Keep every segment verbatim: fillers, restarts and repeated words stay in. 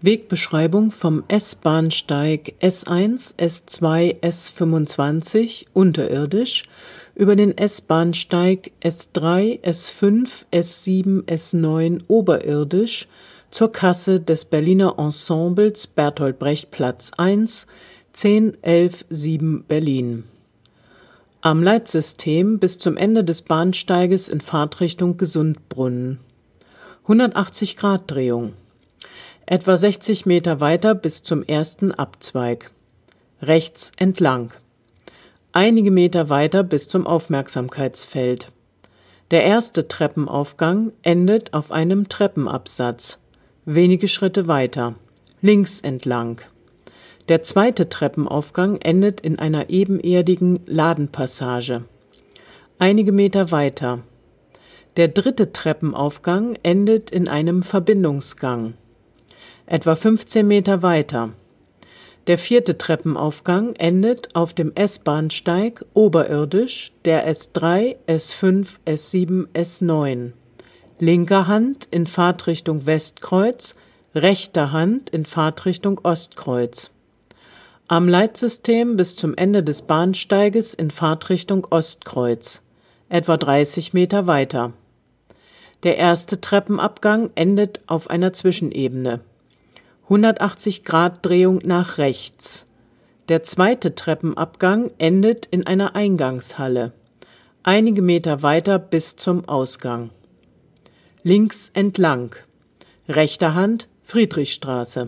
Wegbeschreibung vom S-Bahnsteig S eins, S zwei, S fünfundzwanzig unterirdisch über den S-Bahnsteig S drei, S fünf, S sieben, S neun oberirdisch zur Kasse des Berliner Ensembles Bertolt Brecht Platz eins, zehn elf sieben Berlin. Am Leitsystem bis zum Ende des Bahnsteiges in Fahrtrichtung Gesundbrunnen. hundertachtzig Grad Drehung. Etwa sechzig Meter weiter bis zum ersten Abzweig. Rechts entlang. Einige Meter weiter bis zum Aufmerksamkeitsfeld. Der erste Treppenaufgang endet auf einem Treppenabsatz. Wenige Schritte weiter. Links entlang. Der zweite Treppenaufgang endet in einer ebenerdigen Ladenpassage. Einige Meter weiter. Der dritte Treppenaufgang endet in einem Verbindungsgang. Etwa fünfzehn Meter weiter. Der vierte Treppenaufgang endet auf dem S-Bahnsteig oberirdisch der S drei, S fünf, S sieben, S neun. Linker Hand in Fahrtrichtung Westkreuz, rechter Hand in Fahrtrichtung Ostkreuz. Am Leitsystem bis zum Ende des Bahnsteiges in Fahrtrichtung Ostkreuz. Etwa dreißig Meter weiter. Der erste Treppenabgang endet auf einer Zwischenebene. hundertachtzig Grad Drehung nach rechts. Der zweite Treppenabgang endet in einer Eingangshalle. Einige Meter weiter bis zum Ausgang. Links entlang. Rechter Hand Friedrichstraße.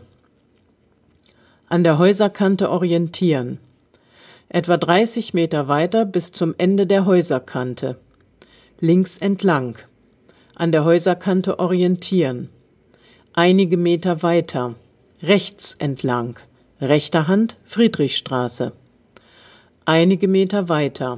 An der Häuserkante orientieren. Etwa dreißig Meter weiter bis zum Ende der Häuserkante. Links entlang. An der Häuserkante orientieren. Einige Meter weiter. Rechts entlang. Rechter Hand Friedrichstraße. Einige Meter weiter.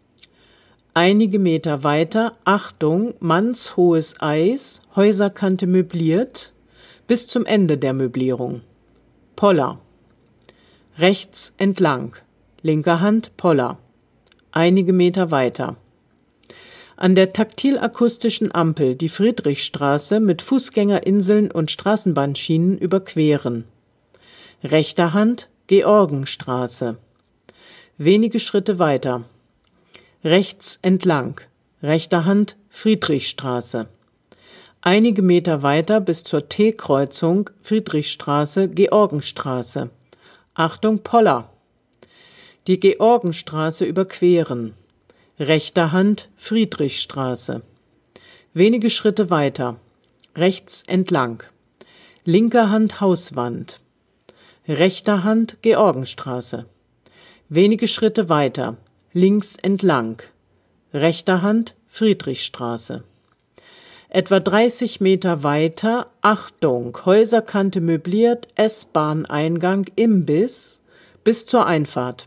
Einige Meter weiter, Achtung, mannshohes Eis, Häuserkante möbliert, bis zum Ende der Möblierung. Poller. Rechts entlang. Linker Hand Poller. Einige Meter weiter. An der taktilakustischen Ampel die Friedrichstraße mit Fußgängerinseln und Straßenbahnschienen überqueren. Rechter Hand Georgenstraße. Wenige Schritte weiter. Rechts entlang. Rechter Hand Friedrichstraße. Einige Meter weiter bis zur T-Kreuzung Friedrichstraße Georgenstraße. Achtung Poller. Die Georgenstraße überqueren. Rechter Hand Friedrichstraße. Wenige Schritte weiter. Rechts entlang. Linker Hand Hauswand. Rechter Hand Georgenstraße. Wenige Schritte weiter. Links entlang. Rechter Hand Friedrichstraße. Etwa dreißig Meter weiter, Achtung, Häuserkante möbliert, S-Bahn-Eingang, Imbiss, bis zur Einfahrt.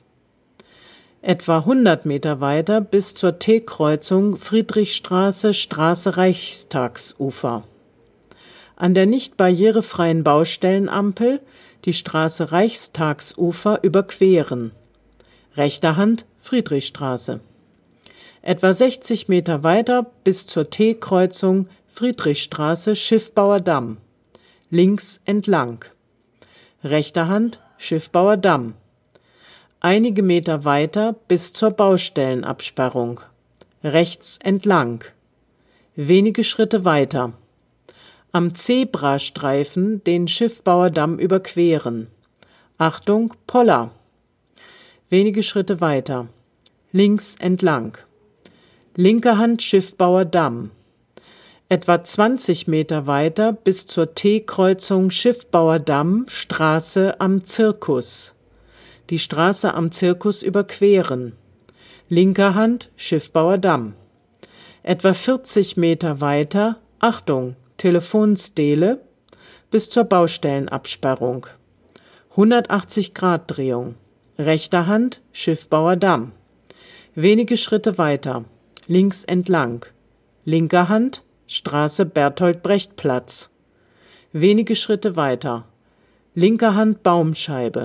Etwa hundert Meter weiter bis zur T-Kreuzung Friedrichstraße, Straße Reichstagsufer. An der nicht barrierefreien Baustellenampel die Straße Reichstagsufer überqueren. Rechter Hand Friedrichstraße. Etwa sechzig Meter weiter bis zur T-Kreuzung Friedrichstraße, Schiffbauerdamm. Links entlang. Rechter Hand Schiffbauerdamm. Einige Meter weiter bis zur Baustellenabsperrung. Rechts entlang. Wenige Schritte weiter. Am Zebrastreifen den Schiffbauerdamm überqueren. Achtung, Poller. Wenige Schritte weiter. Links entlang. Linke Hand Schiffbauerdamm. Etwa zwanzig Meter weiter bis zur T-Kreuzung Schiffbauerdamm, Straße am Zirkus. Die Straße am Zirkus überqueren. Linker Hand Schiffbauerdamm. Etwa vierzig Meter weiter, Achtung, Telefonstele, bis zur Baustellenabsperrung. hundertachtzig Grad Drehung. Rechter Hand Schiffbauerdamm. Wenige Schritte weiter. Links entlang. Linker Hand Straße Bertolt Brecht Platz. Wenige Schritte weiter. Linker Hand Baumscheibe.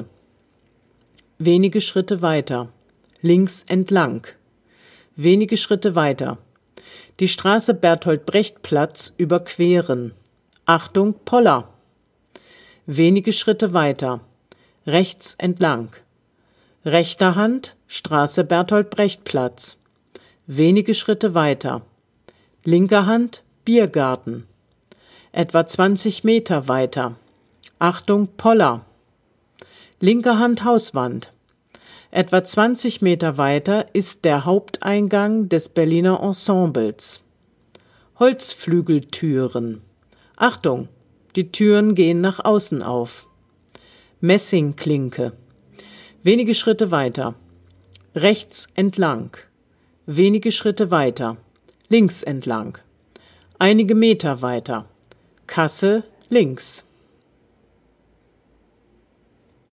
Wenige Schritte weiter. Links entlang. Wenige Schritte weiter. Die Straße Bertolt Brecht Platz überqueren. Achtung, Poller. Wenige Schritte weiter. Rechts entlang. Rechter Hand, Straße Bertolt-Brecht-Platz. Wenige Schritte weiter. Linker Hand, Biergarten. Etwa zwanzig Meter weiter. Achtung, Poller. Linker Hand, Hauswand. Etwa zwanzig Meter weiter ist der Haupteingang des Berliner Ensembles. Holzflügeltüren. Achtung, die Türen gehen nach außen auf. Messingklinke. Wenige Schritte weiter. Rechts entlang. Wenige Schritte weiter. Links entlang. Einige Meter weiter. Kasse links.